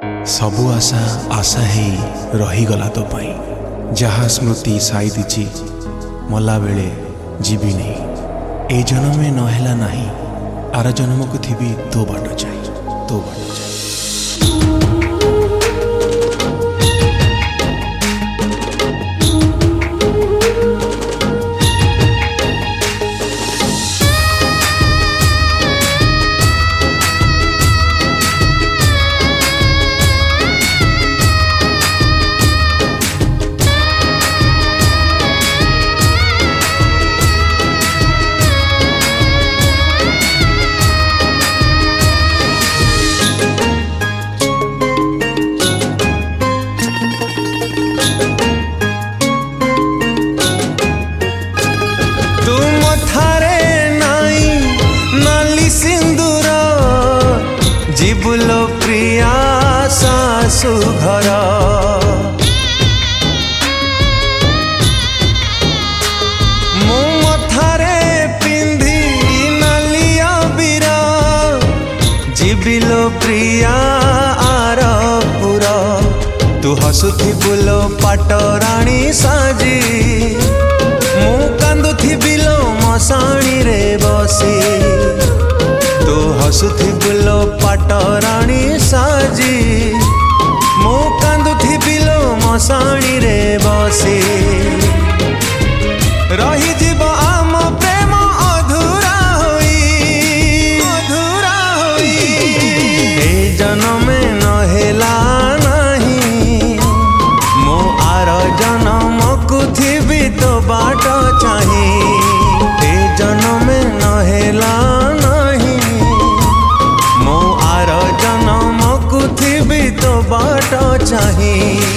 सबु आशा आशा ही रहीगला तो पाई जहा स्मृति साई दीची मला बेले जीवी नहीं ए जन्म में नहेला नहीं आर जन्म को थी तो बाट जाई तो बाट जाई। जीवलो प्रिया सासु घर मो मथारे पिंधी नालिया बीरा जीविलो प्रिया आर पुरा तू हसुथी बुलो पाटराणी साजी मु कांदुथी बिलो मसाणी रे बसी तू हसुथी बुलो पाटराणी साजी मु कांदुथी बिलो मसाणी रे बसी रही जीव आम प्रेम अधूरा होई ए जन्मे नहेला नहीं मो आर जन्म को थी तो बाट चाही ए जन्मे नहेला जन्म को थी तो बाट चाही।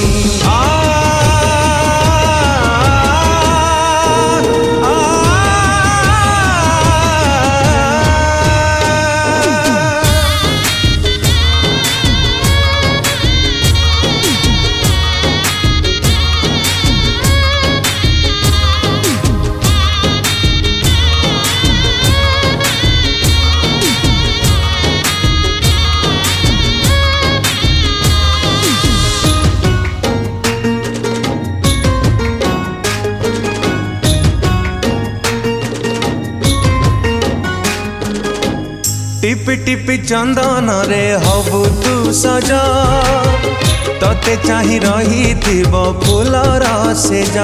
टिपि टिपि चंदन रे हबु तू सजा तते चाही रही थिब फूलर सेजा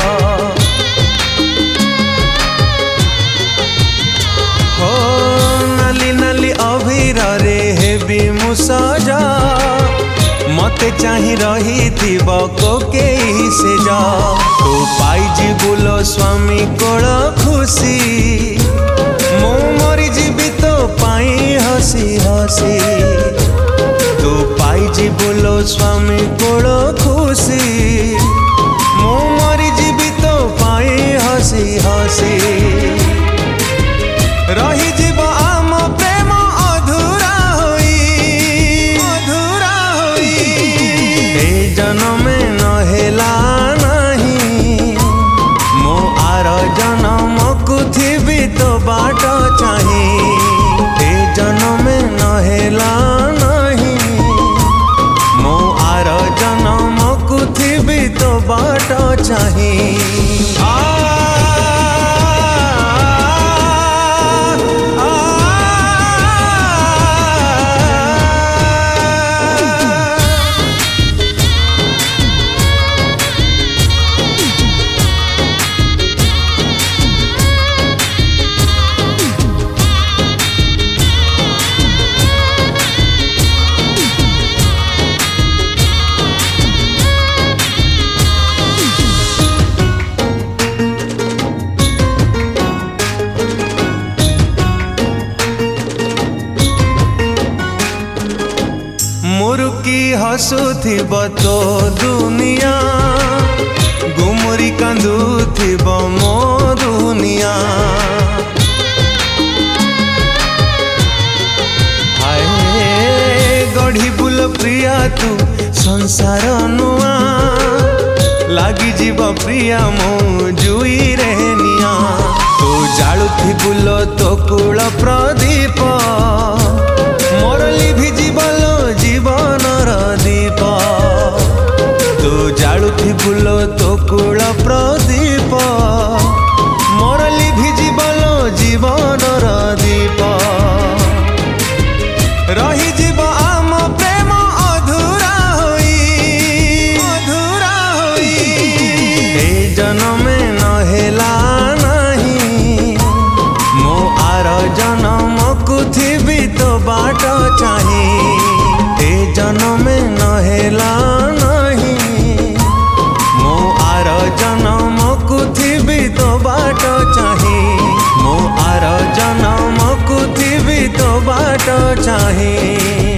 हो नाली नाली अभीर रे हेबी मु सजा मते चाही रही थिब कोकेई सेजा तू पाइजी बुलो स्वामी कोल खुशी मो मरी जीवी तो पाई हसी हसी तू पाइजी बोलो स्वामी कोल खुशी मो मरी जीवी तो पाई हसी हसी रही जीव आम प्रेम अधूरा होई ए जन्मे नहेला नहीं मो आर जन्म को थी तो बाट चाही ए जन्मे नहेला नहीं मो आर जन्म को थी तो बाट चाही। मुरुकी हसुथिब तो दुनिया गुमुरी कांदुथिब मो दुनिया हाय गढ़ी बुल प्रिया तू संसार नुआ लागी जीव प्रिया मो जुई रे निया तू जालुथी बुल तो कूल प्रदीप मोर लिभि जीवल जीवन बाट चाहे ए जन्म न हेला नहीं मो आर जन्म को थिबी तो बाट चाहे मो आर जन्म को थिबी तो बाट चाहे।